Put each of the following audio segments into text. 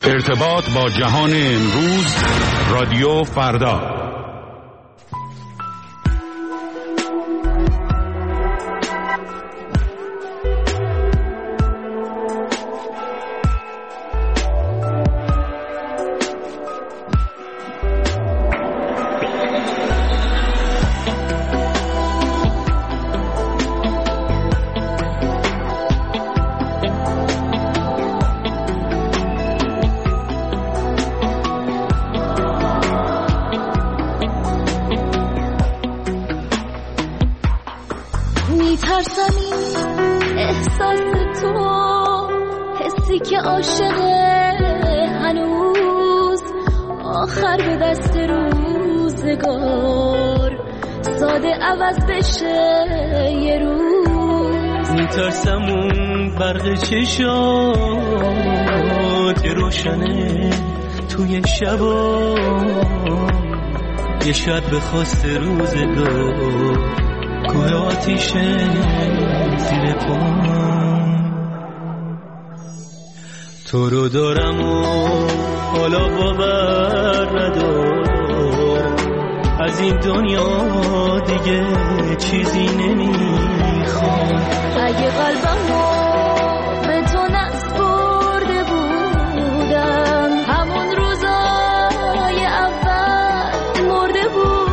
ارتباط با جهان امروز، رادیو فردا. میترسم این احساس تو، حسی که عاشقه هنوز، آخر به دست روزگار ساده عوض بشه یه روز. میترسم اون برق چشات روشنه توی شبا، یه شاید به خواست روزگار کوه آتیشه زیر پام. تو رو دارم و حالا باور ندارم، از این دنیا دیگه چیزی نمیخوام. اگه قلبمو به تو نسپرده بودم، همون روزای اول مرده بودم.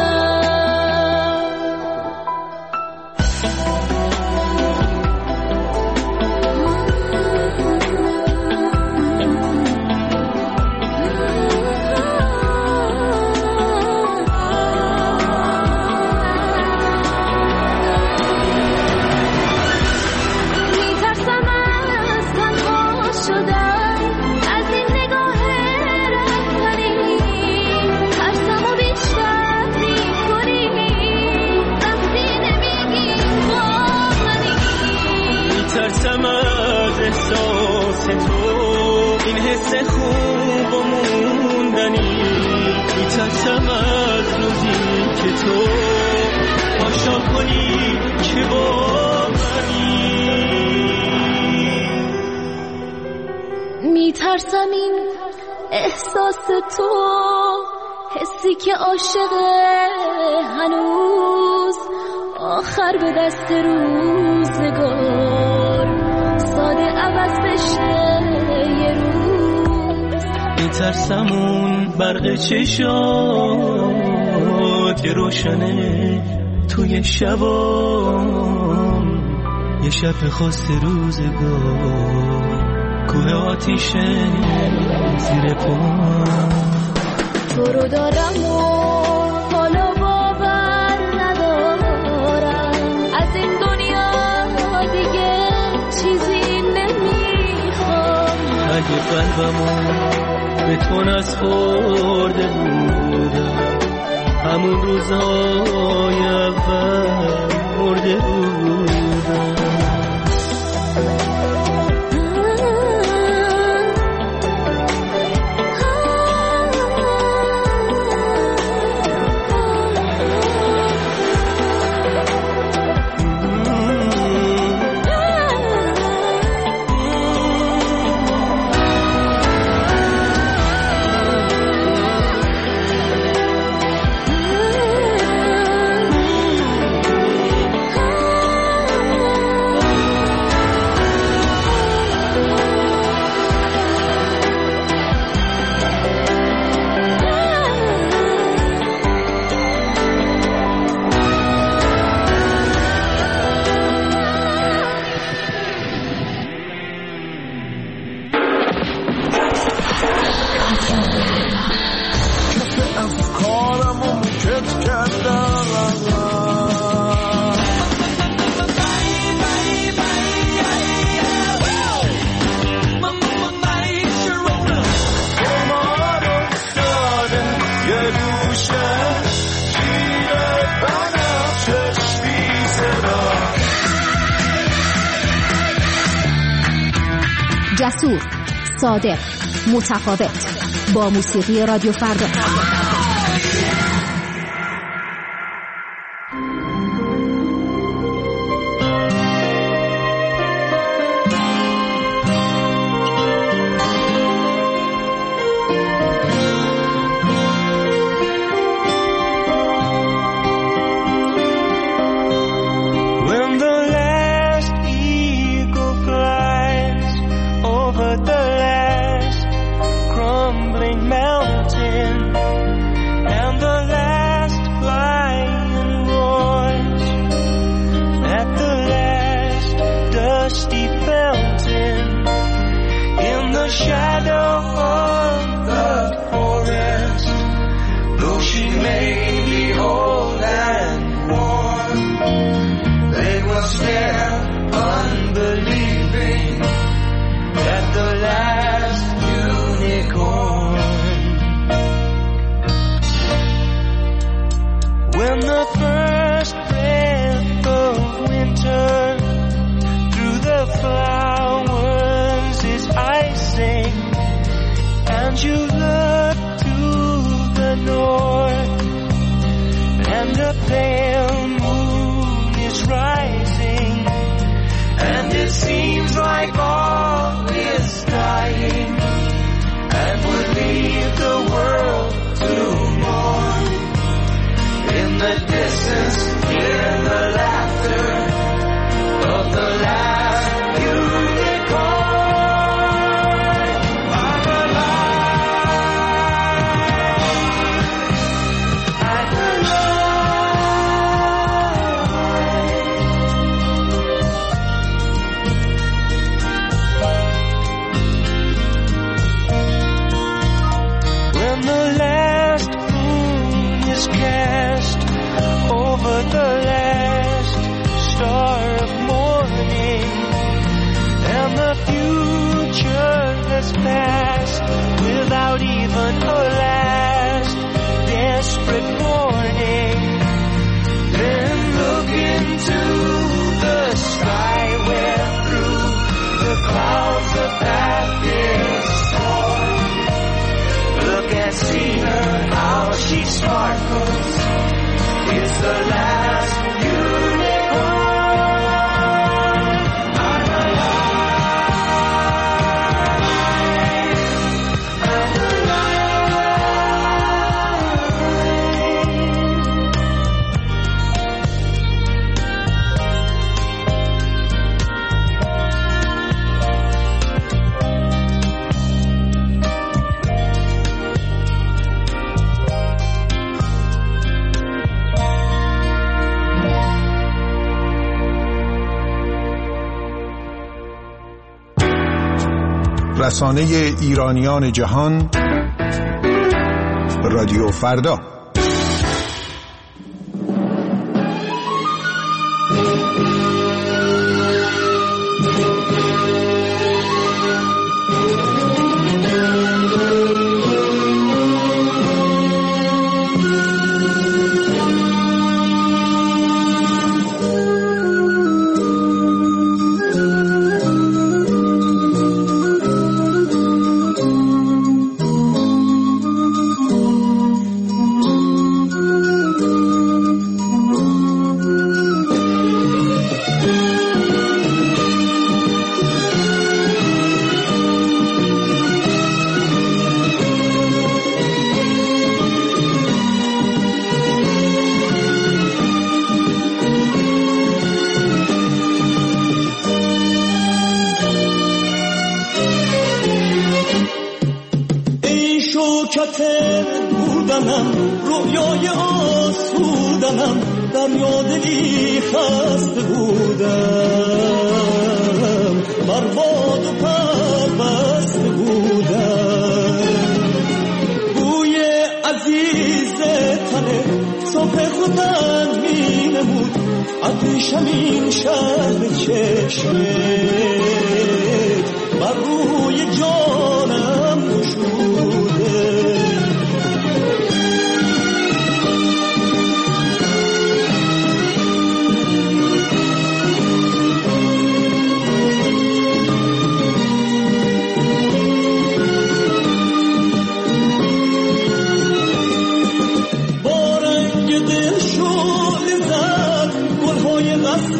میترسم از احساس تو، این حس خوب و موندنی. میترسم از روزی که تو پاشا کنی که با منی. میترسم این احساس تو، حسی که عاشقه هنوز، آخر به دست روزگار ساده عوض بشه یه روز. میترسم اون برق چشات روشنه توی شبا، یه شب به خواست روزگار کوه آتیشه زیر پام. تو رو دارم و حالا باور ندارم، از این دنیا دیگه چیزی نمیخوام. اگه قلبمو به تو نسپرده بودم، همون روزای اول مرده بودم. جسور، صادق، متفاوت، با موسیقی رادیو فردا. over the last crumbling mountain, and the last lion roars at the last dusty fountain. In the shadow of the forest, though she may be old and worn, they will stare unbelieving at the last unicorn. When the first breath of winter through the flowers is icing, and you look to the north, and a pale moon is rising, and it seems like all is dying, and we'll leave the world to mourn. In the distance, hear the laughter of the last unicorn. I'm alive. I'm alive. When the last moon is cast over the last star of morning, and the future has passed without even a last desperate warning, then look into the sky where through the clouds the path is torn. Look and see her, how she sparkles. It's the last unicorn. I'm alive. I'm رسانه ایرانیان جهان، رادیو فردا. بودنم رویای آسودنم در یادی خسته بودم بر باد و پربسته بودم بوی عزیز تنه صبح خودن می نمود عطشم این شهر چشمت بر روی جانم نشوده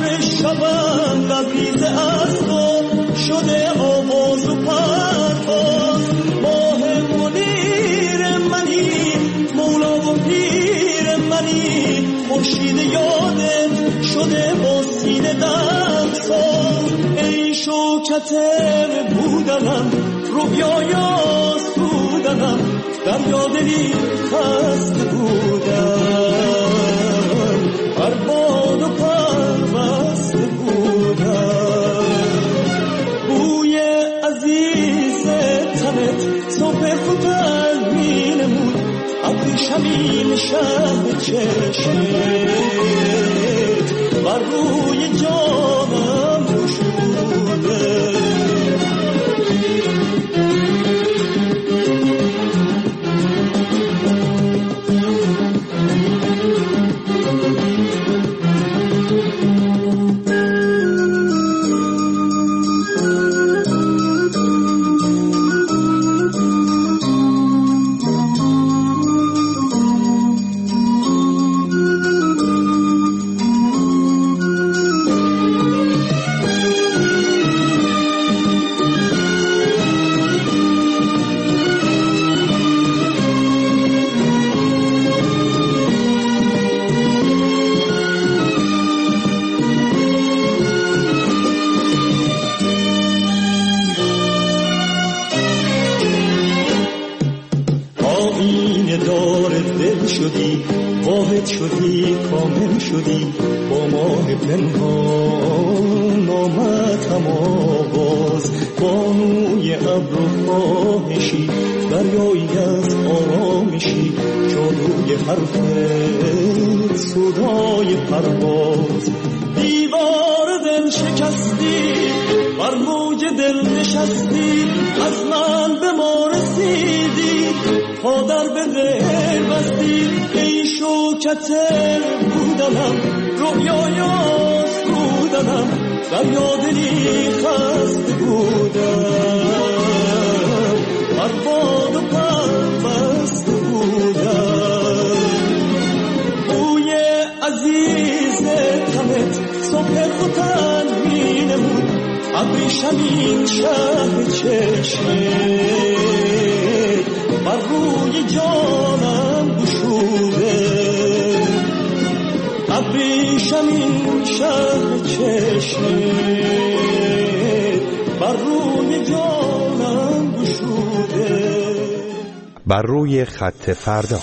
شبم لبریز از تو شده آواز و پرواز کتر بودنم رویای آسودنم دریا دلی خسته بودم بر باد و پربسته بودم بوی عزیز تنت صبح فتن می نمود ابریشمین شهر چشمت بر روی جانم گشوده شدی واحد شدی کامل شدی با ماه پنهان آمد هم آواز بانوی ابر و خواهشی دریایی از آرامشی جادوی حرفت صدای پرواز دیوار دل شکستی بر موج دل نشستی از من به ما رسیدی پا در به غیر بستی ای شوکت بودنم رویای آسودنم دریا دلی خسته بودم بر باد و پربسته بودم بوی عزیز تنت صبح ختن می نمود ابریشمین شهر چشمت بر روی جانم گشوده ابریشمین شهر چشمت بر روی جانم گشوده. بر روی خط فردا.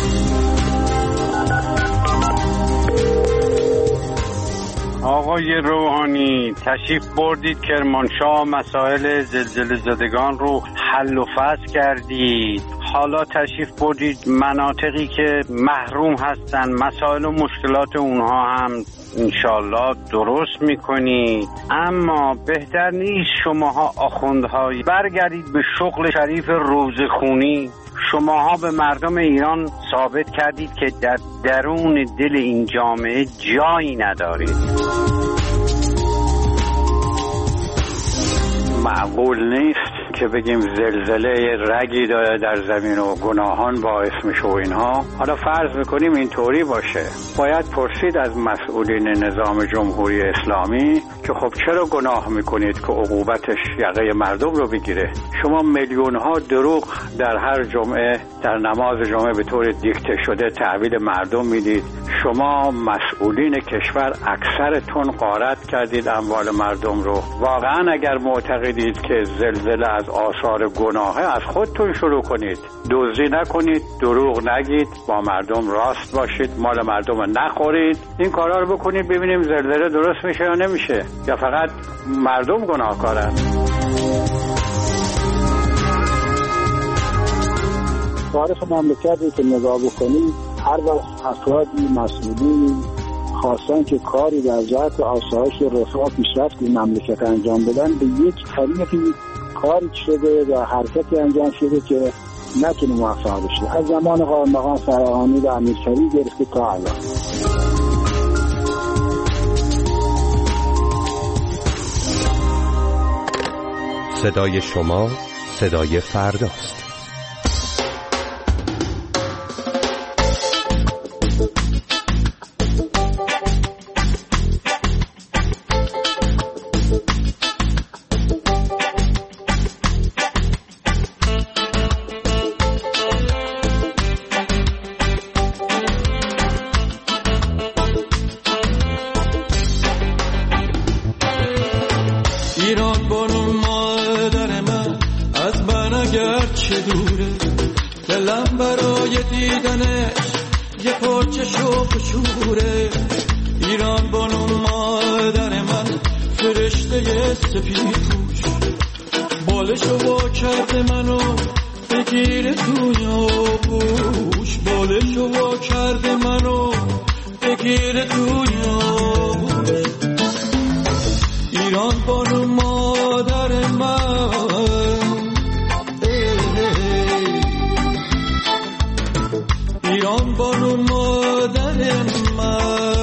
آقای روحانی تشریف بردید کرمانشاه، مسائل زلزله زدگان رو حل و فصل کردید. حالا تشریف بردید مناطقی که محروم هستن، مسائل و مشکلات اونها هم انشالله درست میکنید. اما بهتر نیست شماها آخوندهایی برگردید به شغل شریف روزخونی؟ شماها به مردم ایران ثابت کردید که در درون دل این جامعه جایی ندارید. معقول نیست که بگیم زلزله رگی داره در زمین و گناهان باعث میشه و اینها. حالا فرض میکنیم اینطوری باشه، باید پرسید از مسئولین نظام جمهوری اسلامی که خب چرا گناه میکنید که عقوبتش یقه مردم رو بگیره؟ شما میلیون ها دروغ در هر جمعه در نماز جمعه به طور دیکته شده تحویل مردم میدید. شما مسئولین کشور اکثرتون غارت کردید اموال مردم رو. واقعا اگر معتقدید که زلزله از آثار گناهه، از خودتون شروع کنید. دزدی نکنید، دروغ نگید، با مردم راست باشید، مال مردم رو نخورید. این کارا رو بکنید ببینیم زلزله درست میشه یا نمیشه، یا فقط مردم گناهکارن. تاریخ مملکتی که نگاه بکنید، هر وقت افرادی مسئولین خواستن که کاری در جهت آسایش رفاه پیشرفت مملکت انجام بدن، به یک طریقی کاری شده و حرکتی انجام شده که نتونه موفق بشه. از زمان قائم‌مقام فراهانی و امیرکبیر گرفته تا الان. صدای شما صدای فرداست. ایران بانو که دوره، دلم برای دیدنش یه پاچه شوق شوره. ایران بانو مادر من فرشته سپید پوش، بالشو وا کرده منو بگیره توی آغوش، بالشو وا کرده منو بگیره توی آغوش. ایران بانو مادر من، ایران بانو مادر من.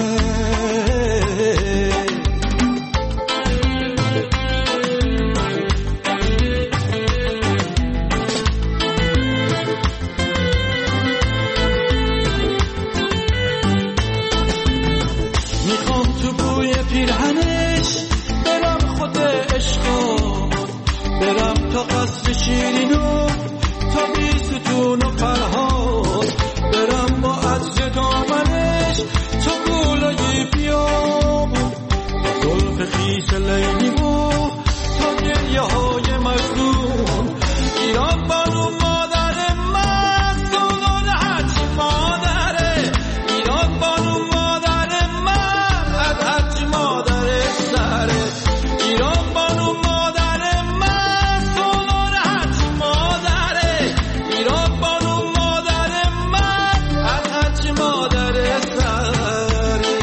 میخوام تو بوی پیرهنش برم خود عشقا، برم تا قصر شیرینو، تا بیستون و فرهاد، برم با عطر دامنش تا گلای بیابون، زلف خیس لیلیمو تا گریه های مجنون. ایران بانو مادر من، سلطان هرچی مادره. ایران بانو مادر من، از هرچی مادر سره. ایران بانو مادر من، سلطان هرچی مادره. ایران بانو مادر من، از هرچی مادر سره.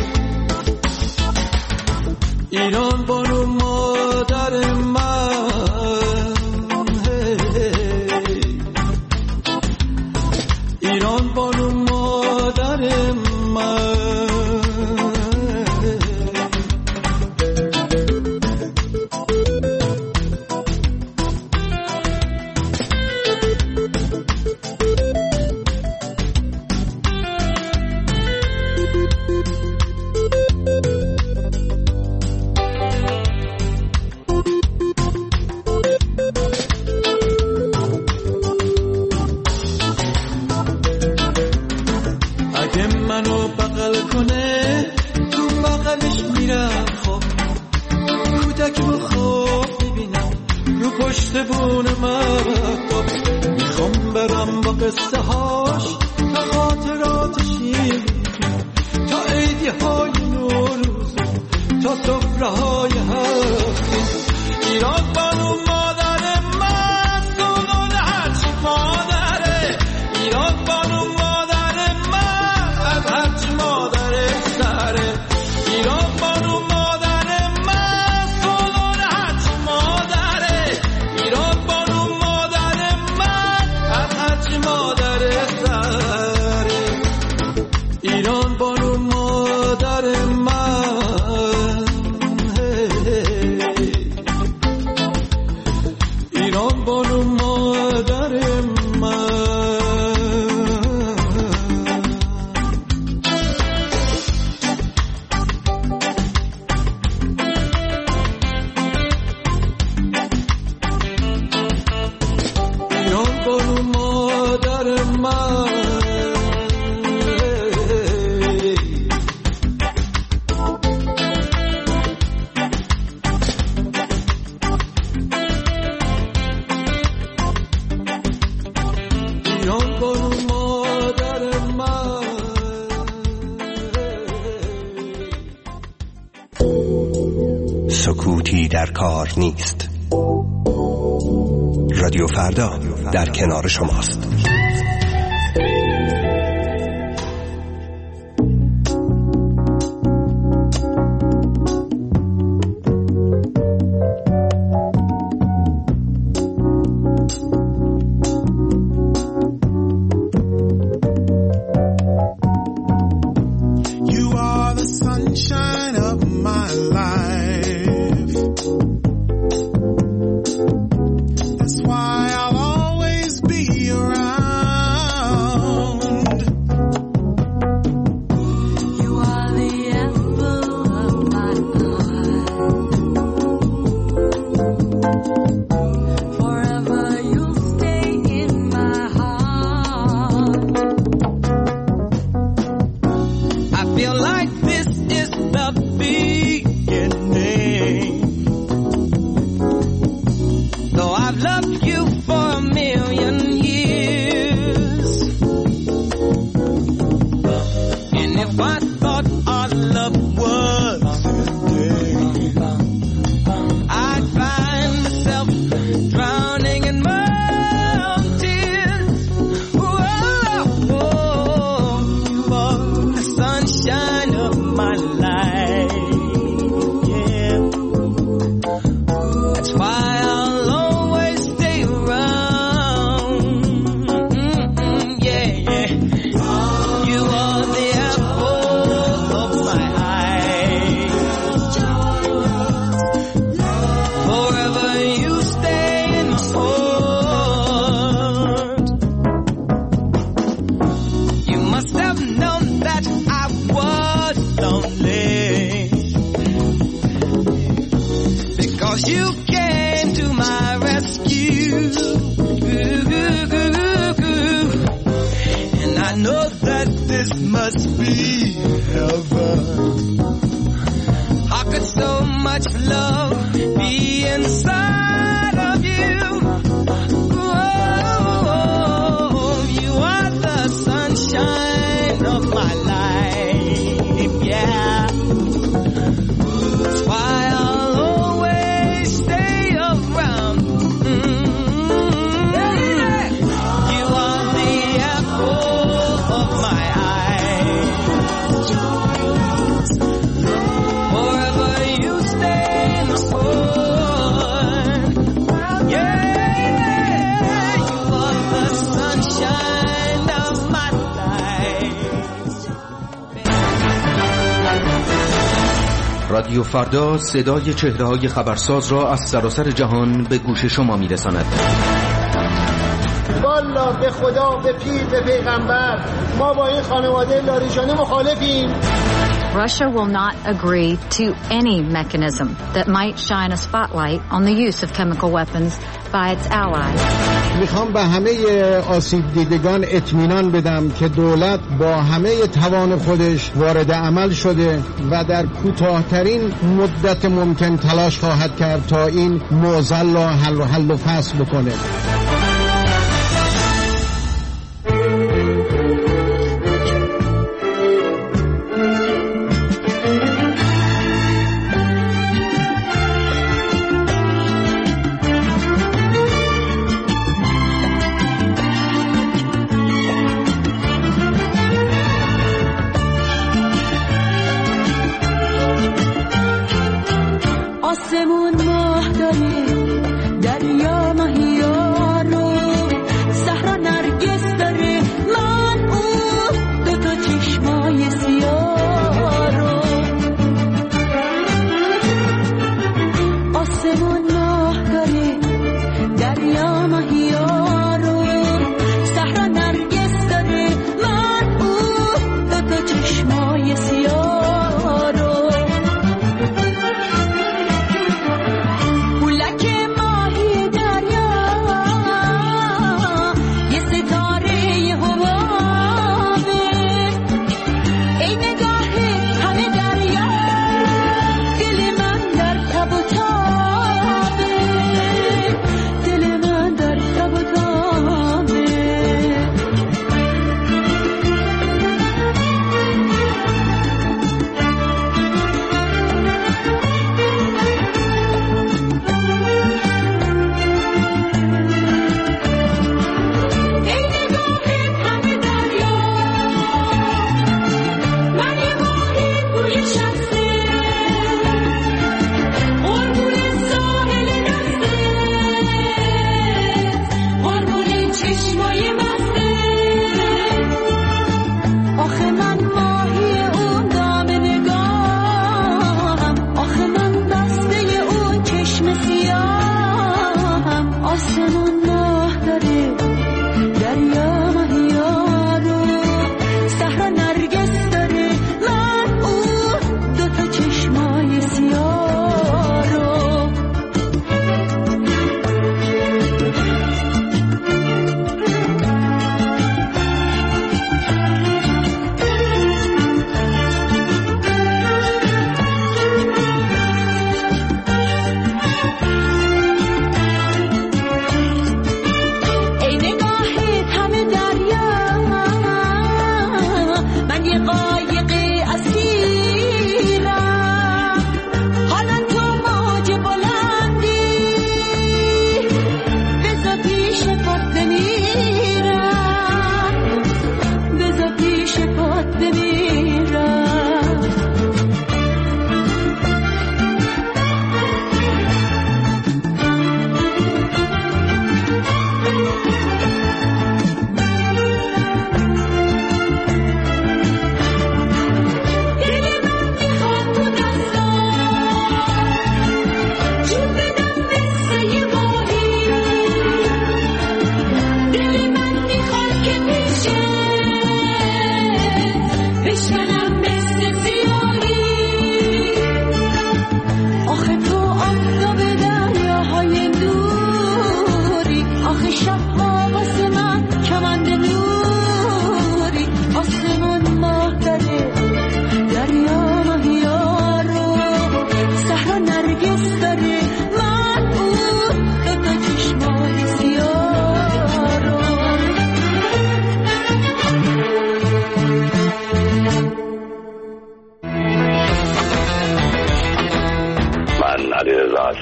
ایران بانو مادر من، ایران بانو مادر من. اگه منو بغل کنه تو بغلش میرم، خب کودک رو خواب میبینم رو پشت بون مکتب. میخوام برم با قصه هاش تا خاطرات شیرین، تا عیدی های نوروز، تا سفره های هفته. ایران بانو مادر من، سلطان هرچی مادره. ایران بانو مادر من، از هرچی مادر سره. ایران بانو مادر من، سلطان هرچی مادره. ایران بانو مادر من، از هرچی مادر سره. ایران بانو مادر من، ایران بانو مادر من. ایران بانو مادر من. ایران بانو مادر من. سکوتی در کار نیست. رادیو فردا در کنار شماست. You are the sunshine of my life. That's why I'll always be around. You are the apple of my eye. Forever you'll stay in my heart. I feel like this is the beginning. Though I've loved you for a million must be heaven. How could so much love be inside of you? Oh, you are the sunshine of my life, yeah. That's why I'll always stay around. You are the apple of my eye. Forever you stay in the sun. Yeah, you are the sunshine of my life. رادیو فردا صدای چهره‌های خبرساز را از سراسر جهان به گوش شما می‌رساند. والا به خدا، به پیر، به پیغمبر، ما با این خانواده لاریجانی مخالفیم. Russia will not agree to any mechanism that might shine a spotlight on the use of chemical weapons by its allies. میخوام به همه آسیب دیدگان اطمینان بدم که دولت با همه توان خودش وارد عمل شده و در کوتاه‌ترین مدت ممکن تلاش خواهد کرد تا این معضل را حل و فصل بکنه. آسمون ماه داره، دریا ماهیار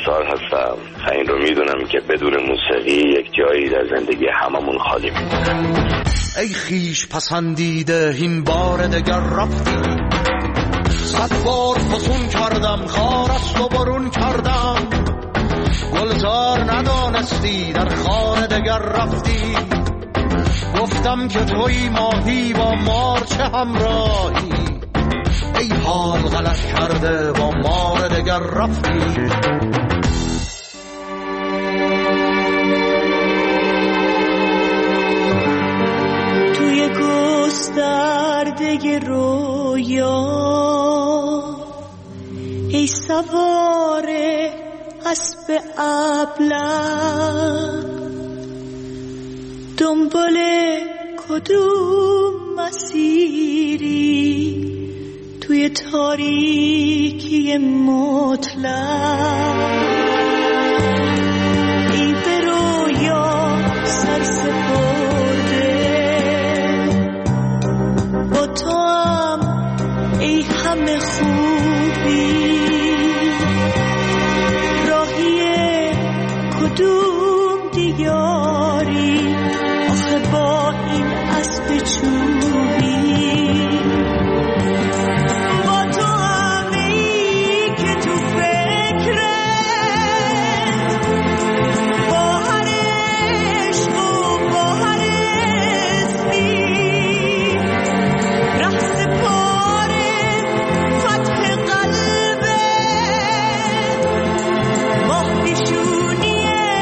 پارسال هستم و این رو میدونم که بدون موسیقی یک جایی در زندگی هممون خالی میمونه. ای خیش پسندیده این بار دگر رفتی، 100 بار فسون کردم خار است و برون کردم، گلزار ندانستی در خانه دگر رفتی، گفتم که توی ماهی با مار چه همراهی، ای حال غلط کرده با مار دگر رفتی. توی گسترده رویا ای سوار اسب ابله، دنبال کدوم مسیری توی تاریکی مطلق، ای به رویا سر سپرده با تو هم ای همه خوبی، راهی کدوم دیاری آخه با این اسب چوبی، با تو همی که تو فکرت با هر عشق و با هر اسمی ره سپاره فتح قلبت، ماه پیشونی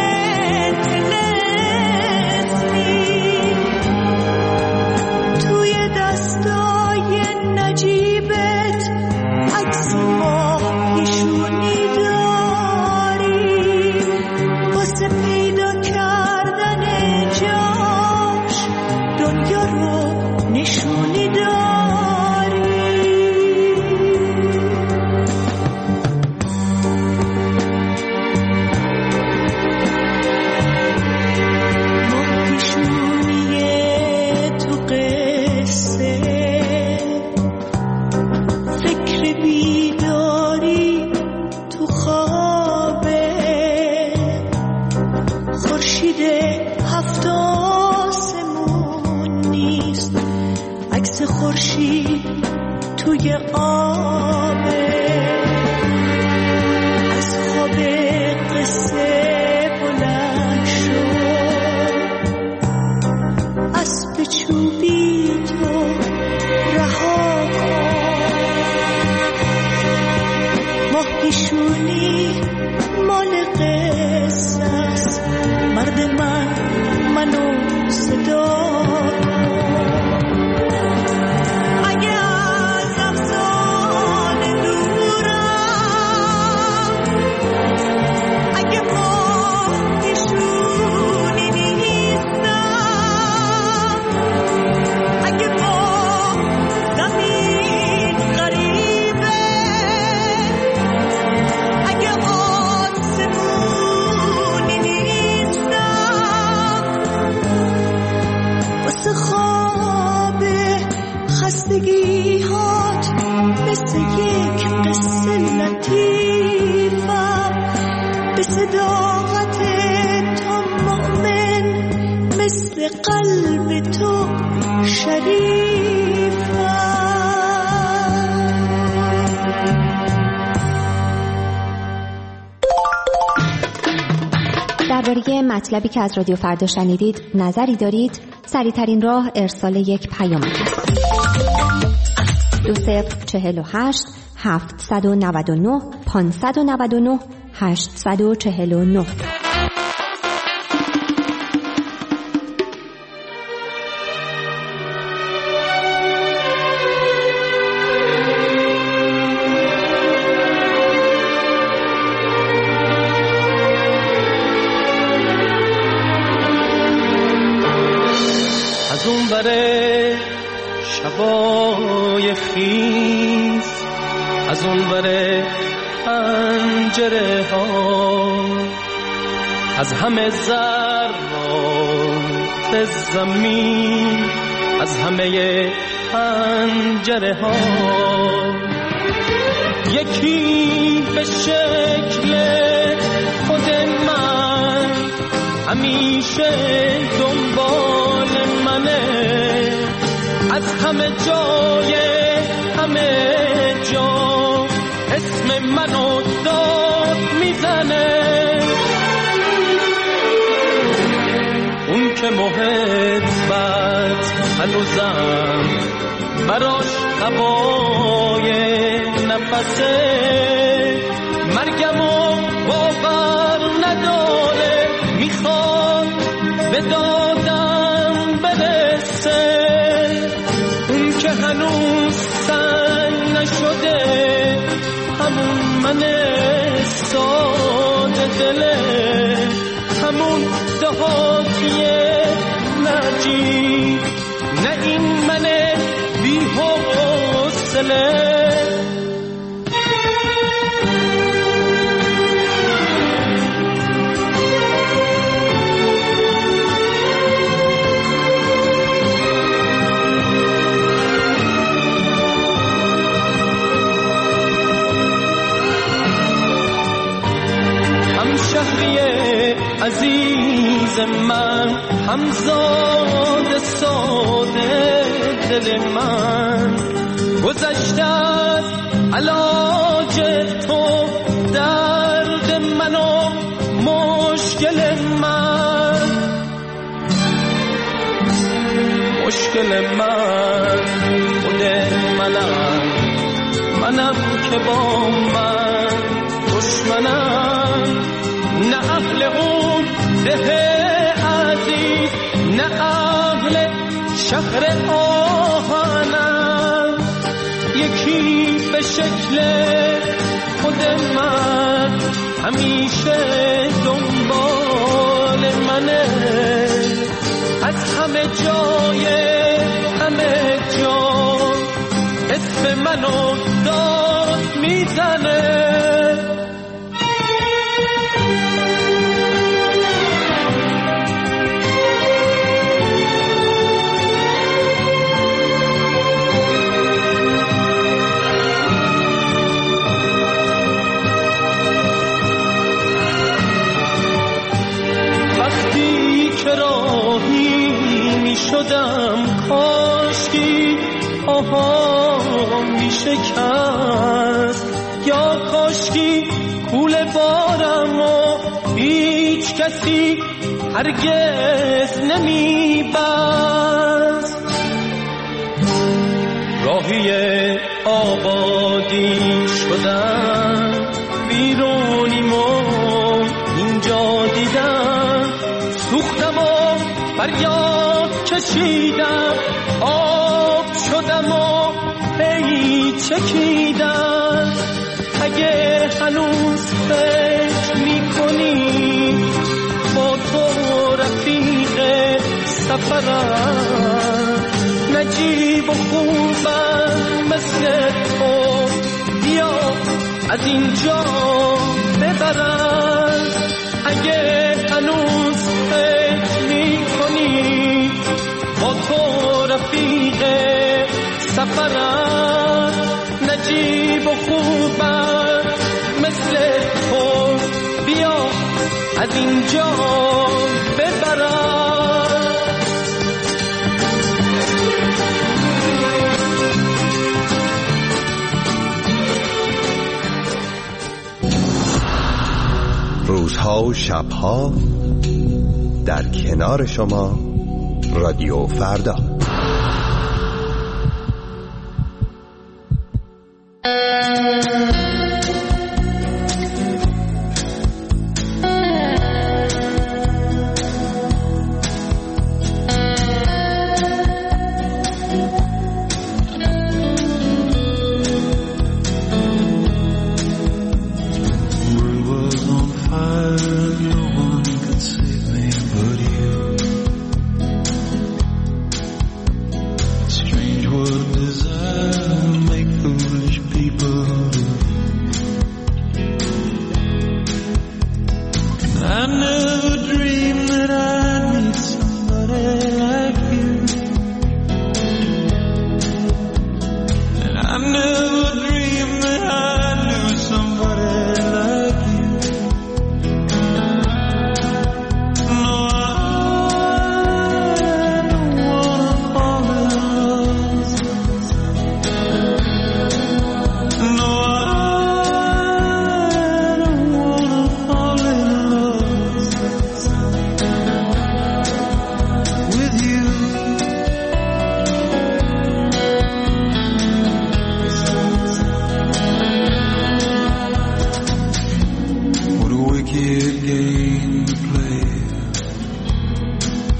توی دستای نجیبت عکس ماه پیشونی داری، واسه پیدا کردن جاش دنیا رو نشونی داری. ماه پیشونی تو قصه فکر بیداری تو خوابه، خورشید 7 آسمون نیست عکس خورشید توی آبه، از خواب قصه بلند شد اسب چوبی تو رها کن، ماه پیشونی مال قصه است، مرد منو صدا کن، اگه از افسانه دورم، اگه ماه پیشونی نیستم، اگه با زمین غریبه، اگه آسمونی نیستم، واسه خواب خستگی هات مثل یک قصه لطیفم، به صداقت تو مؤمن مثل قلب تو شریفم. درباره مطلبی که از رادیو فردا شنیدید نظری دارید؟ سریع‌ترین راه ارسال یک پیام است. 2048 799 599 849. از اون بره شبای خیز، از اون بره پنجره ها، از همه ذرات زمین، از همه پنجره ها، یکی به شکل خود من همیشه دنبال منه، از همه جای همه جا اسم منو داد میزنه. اون که محبت هنوزم براش هوای نفسه، مرگمو باور نداره، میخواد به دادم برسه. اون که هنوز سنگ نشده، همون من ساده دله، همون دهاتیه نجی، نه این من بی حوصله. همشهری عزیز من، همزاد ساده دل من، گذشته از علاج تو درد من و مشکل من، مشکل من خود منم که با من دشمنم، نه اهل اون ده عزیز، نه اهل شهر آهنم. یکی به شکل خود من همیشه دنبال منه، از همه جای همه جا اسم منو داد میزنه. شدم کاشکی آها می شکست، یا کاشکی کول بارم و هیچ کسی هرگز نمی بست. راهی آبادی شدم، بیرونیمو اینجا دیدم، سوختم و فریاد کشیدم، آب شدم و هی چکیدم. اگه هنوز فکر میکنی با تو رفیق سفرم، نجیب و خوبم مثل تو، بیا از اینجا ببرم. اگه هنوز فکر میکنی با تو رفیق سفرم، نجیب و خوبم مثل تو، بیا از اینجا ببرم. روزها و شبها در کنار شما، رادیو فردا.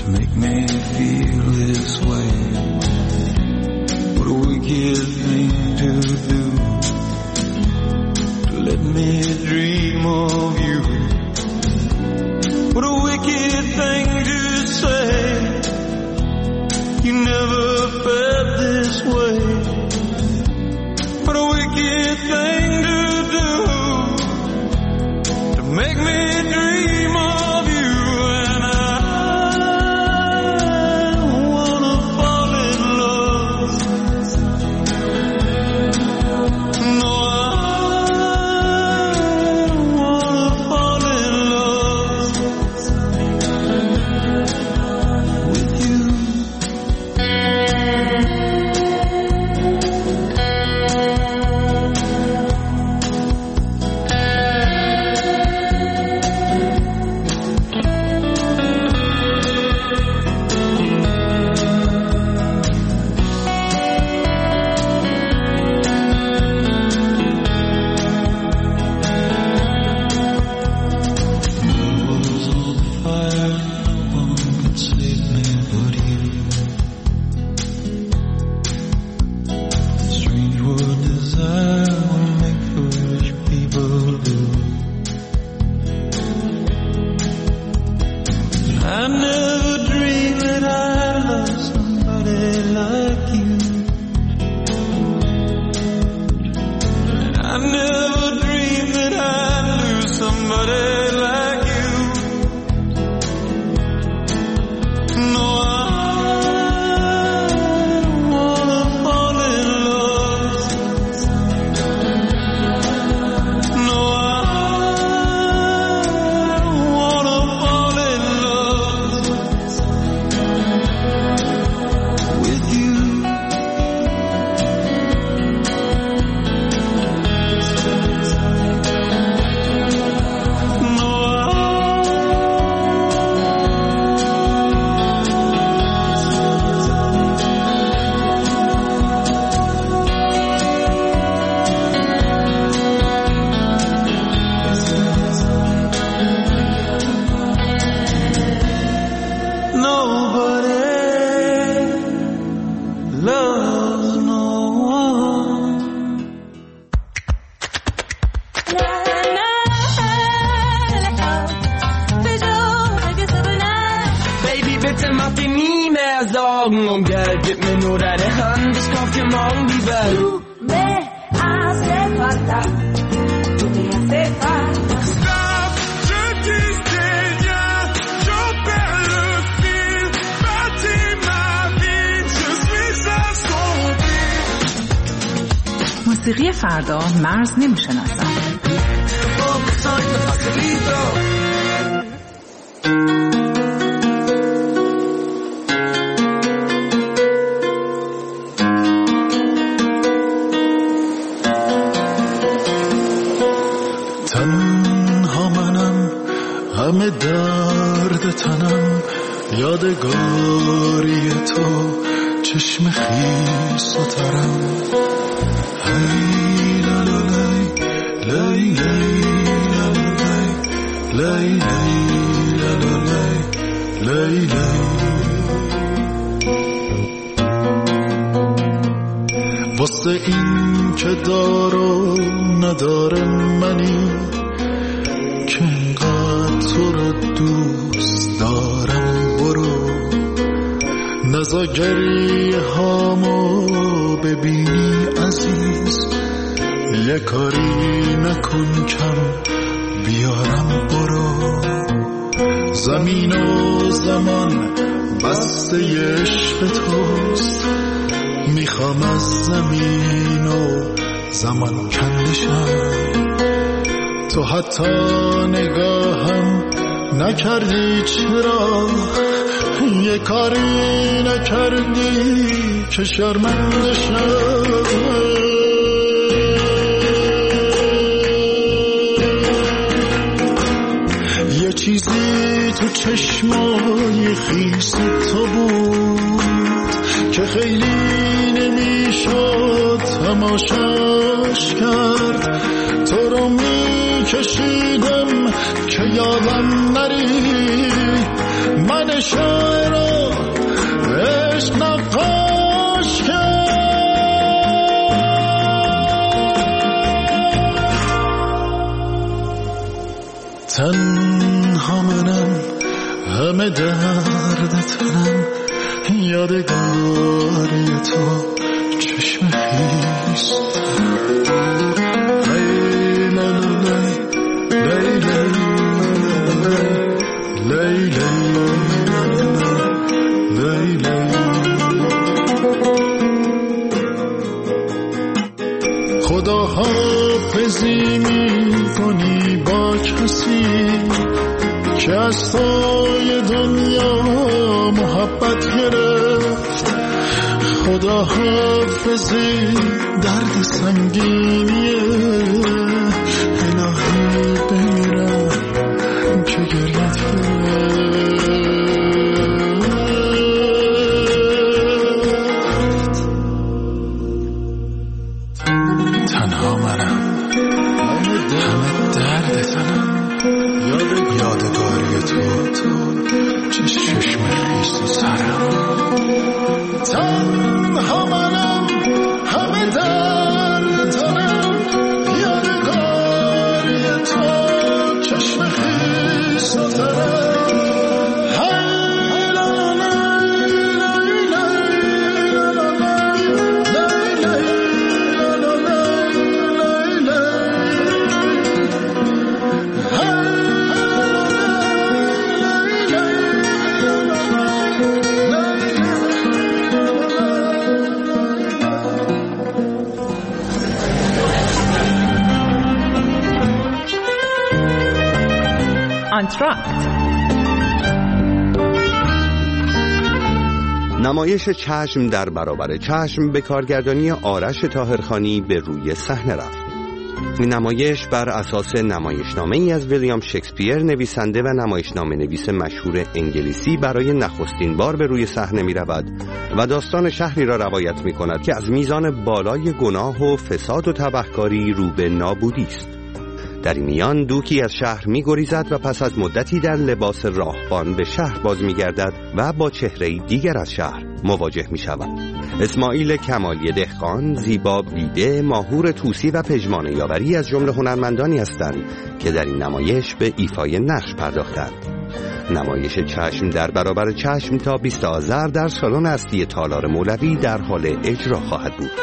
to make me feel this way. What a wicked thing to do, to let me dream of you. What a wicked thing to say, you never felt this way. What a wicked thing to do, to make me dream of you. And I wanna fall in love. No, I wanna fall in love with you. موسیقی فردا مرز نمی‌شناسد. تنها منم، همه درد تنم، یادگاری تو چشم خیس و ترم. هی لا لا لای لای لای لای لای لای. واسه این که دار و نداره منی که انقدر تو رو دوست دارم، برو نزا گریه هامو ببینی عزیز، یه کاری نکن کم بیارم، برو زمین و زمان بسته عشق توست، میخوام از زمین و زمان کندشم. تو حتی نگاهم نکردی، چرا یه کاری نکردی که شرمنده شم. یه چیزی تو چشمای خیس تو بود که خیلی نمیشد تماشاش کرد، تو رو کشیدم که یادم نری، من شعر و عشق نقاش کرد. تنها منم، همه درد تنم، یادگاری تو چشم خیس. خدا حافظی می کنی با کسی که از توی دنیا محبت گرفت. خدا حافظی درد سنگینیه، الهی بمیرم که گریت گرفت. تنها منم، همه درد تنم، یادگاری تو چشم خیس سرم. تنها منم، همه درد تنم، یادگاری تو چشم خیس سرم. نمایش چشم در برابر چشم به کارگردانی آرش طاهرخانی به روی صحنه رفت. این نمایش بر اساس نمایشنامه‌ای از ویلیام شکسپیر، نویسنده و نمایشنامه نویس مشهور انگلیسی، برای نخستین بار به روی صحنه می رود و داستان شهری را روایت می کند که از میزان بالای گناه و فساد و تبهکاری رو به نابودی است. در این میان دوکی از شهر می گریزد و پس از مدتی در لباس راهبان به شهر باز می گردد و با چهره‌ای دیگر از شهر مواجه می شود. اسماعیل کمالی دهقان، زیبا بیده، ماهور طوسی و پژمان یاوری از جمله هنرمندانی هستند که در این نمایش به ایفای نقش پرداختند. نمایش چشم در برابر چشم تا 20 آذر در سالن اصلی تالار مولوی در حال اجرا خواهد بود.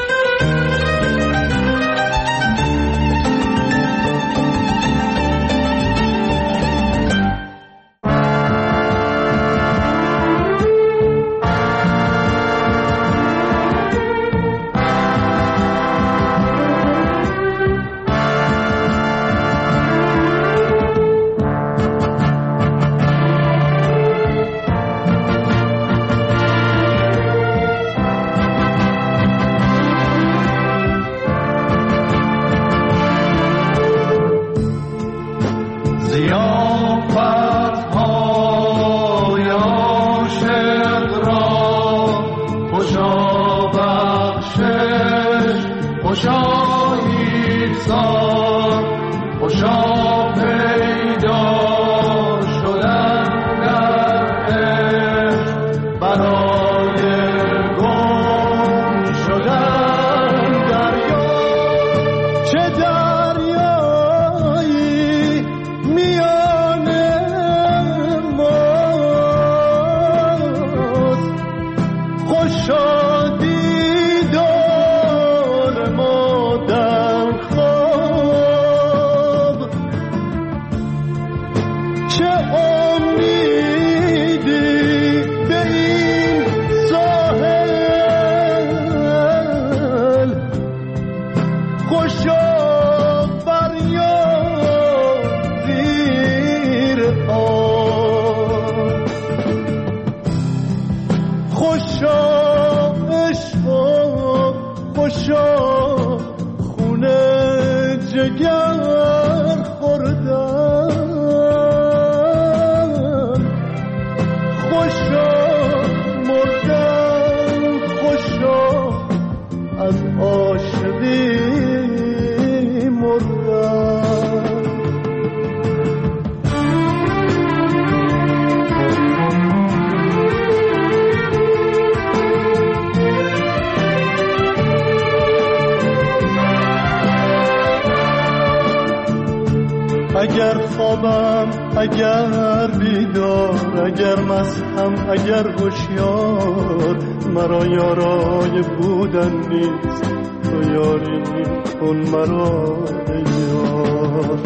خوابم اگر بیدار، اگر مستم اگر هوشیار، مرا یارای بودن نیست، تو یاری کن مرا ای یار.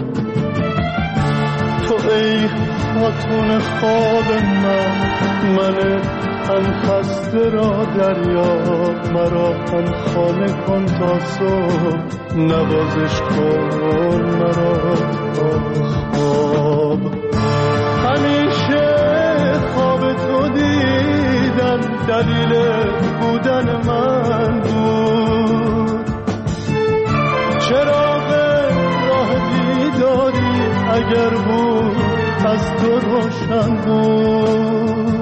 تو ای خاتون خواب من تن خسته را دریاب، مرا تن خانه کن تا صبح، نوازش کن مرا تا خواب. همیشه خواب تو دیدن دلیل بودن من بود، چراغ راه دیداری اگر بود از تو روشن بود.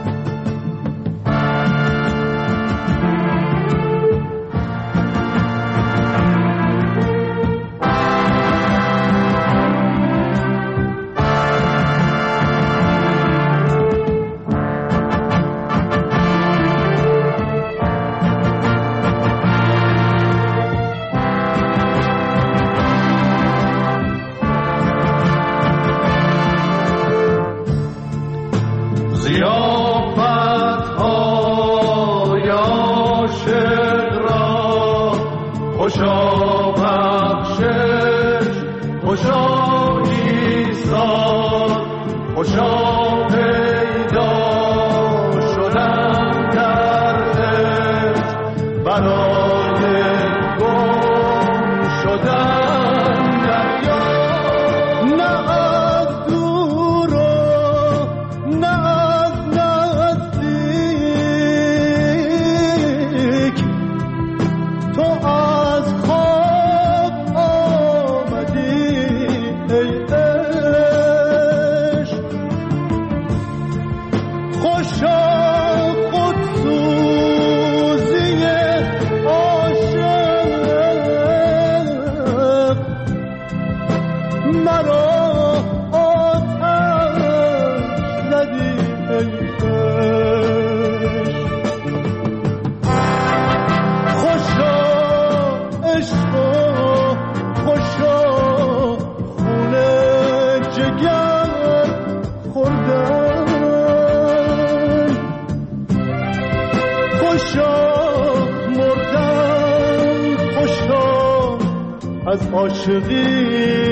از عاشقی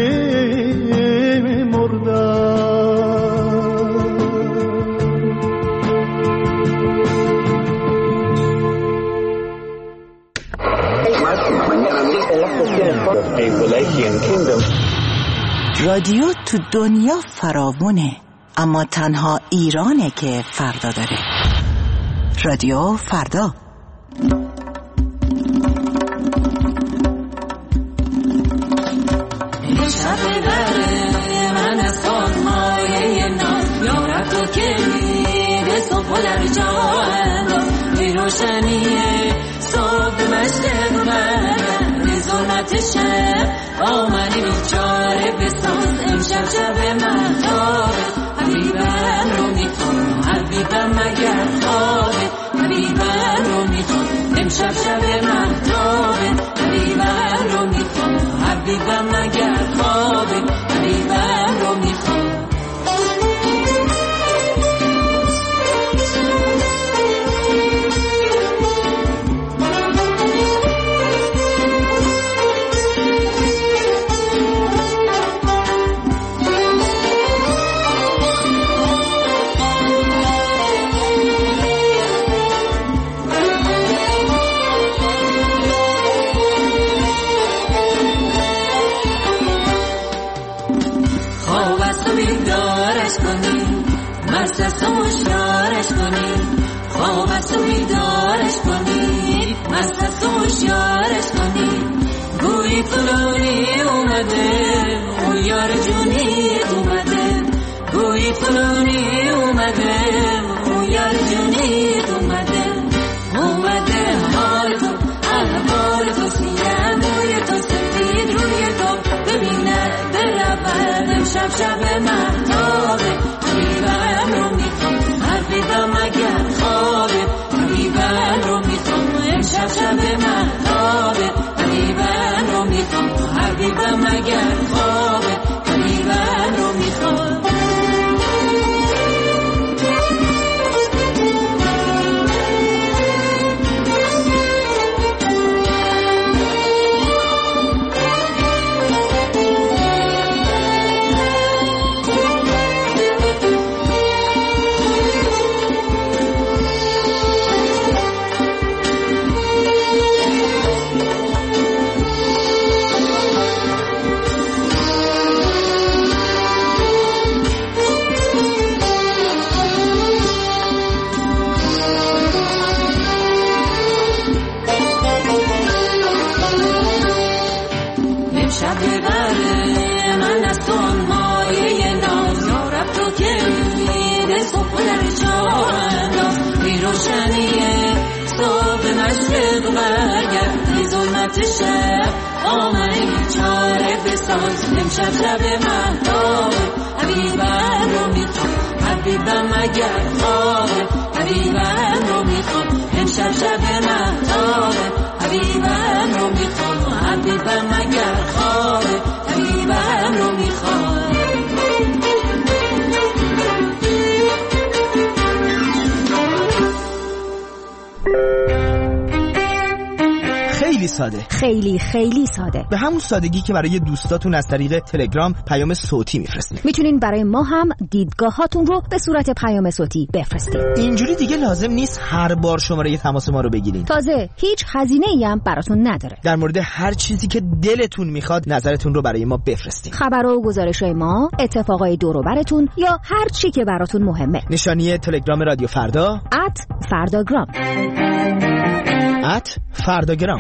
رادیو تو دنیا فراوونه، اما تنها ایرانه که فردا داره. رادیو فردا. روشنیه صبح مشرق من ظلمت شب آمدی بیچاره بساز امشب شب مهتابه حبیبم رو میخوام حبیبم مگر خوابه حبیبم رو میخوام امشب شب مهتابه حبیبم رو میخوام حبیبم مگر خوابه حبیبم رو میخوام. فلانی اومده اون یار جونی اومده گویی فلانی اومده اون یار جونی اومده حال تو احوال تو سیاه موی تو سفید روی تو ببینه برابر امشب شب مهتابه حبیبم رو میخوام حبیبم اگر خوابه حبیبم رو میخوام امشب شب مهتابه حبیبم رو میخوام حبیبم اگر خوابه حبیبم رو وقتی بره من از تو مایه ناز یارب تو که میده صبح در جا انداز بی روشنیه صبح مشرق برگرد بی ظلمت شب آمنه چاره بساز امشب شب مهتابه حبیبم رو میخوام حبیبم اگر خوابه حبیبم رو میخوام امشب شب مهتابه حبیبم رو میخوام حبیبم اگر خوابه حبیبم رو میخوام. خیلی ساده، خیلی ساده، به همون سادگی که برای دوستاتون از طریق تلگرام پیام صوتی میفرستید. میتونین برای ما هم دیدگاهاتون رو به صورت پیام صوتی بفرستید. اینجوری دیگه لازم نیست هر بار شماره تماس ما رو بگیرین. تازه هیچ هزینه‌ای هم براتون نداره. در مورد هر چیزی که دلتون میخواد نظرتون رو برای ما بفرستید. خبر و گزارش‌های ما، اتفاقای دور و براتون یا هر چی که براتون مهمه. نشانی تلگرام رادیو فردا @فرداگرام. @فرداگرام.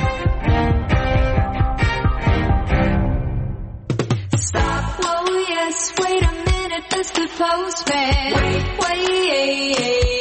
Wait a minute, Mr. Postman. Wait.